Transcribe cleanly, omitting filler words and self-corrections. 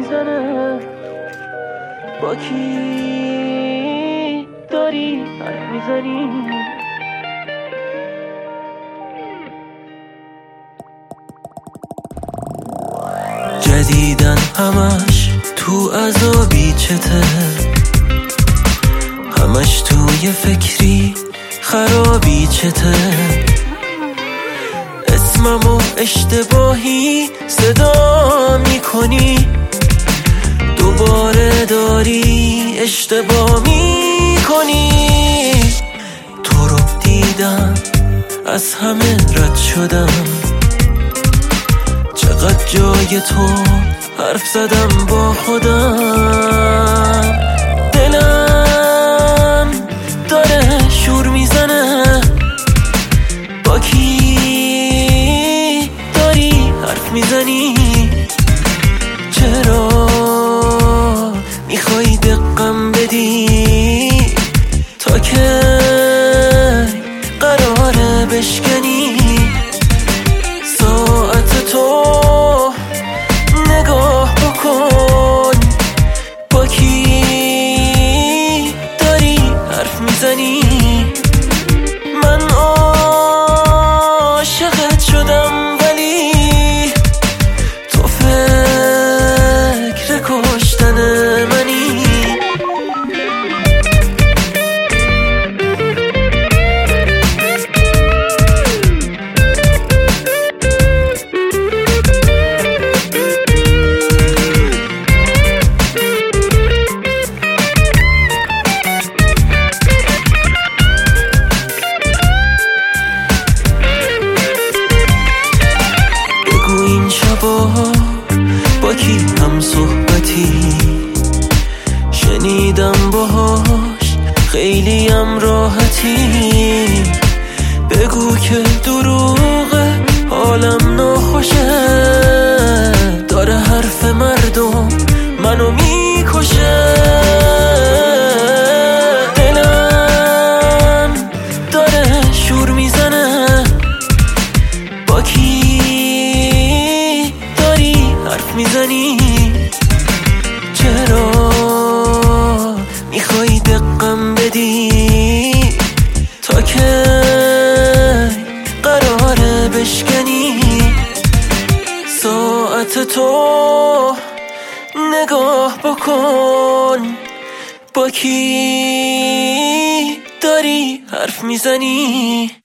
میزنه؟ با کی داری حرف میزنی؟ جدیدن همش تو عذابی چته، همش توی فکری خرابی چته، اسممو اشتباهی صدا میکنی، دوباره داری اشتباه میکنی. تو رو دیدم از همه رد شدم، چقدر جای تو حرف زدم با خودم. دلم داره شور میزنه، با کی داری حرف میزنی؟ چرا میخوای دقم بدی؟ تا که قراره بشکنی؟ ساعت تو نگاه بکن، با کی داری حرف میزنی؟ من عاشقت شدم ولی تو فکر کشتن منی. با کی هم صحبتی شنیدم باهاش خیلیم راحتی، بگو که دروغه حالم ناخوشه، داره حرف مردم منو میکشه. دلم داره شور میزنه، با کی حرف میزنی؟ چرا میخوای دقم بدی؟ تا که قراره بشکنی؟ ساعت تو نگاه بکن، با کی داری حرف میزنی؟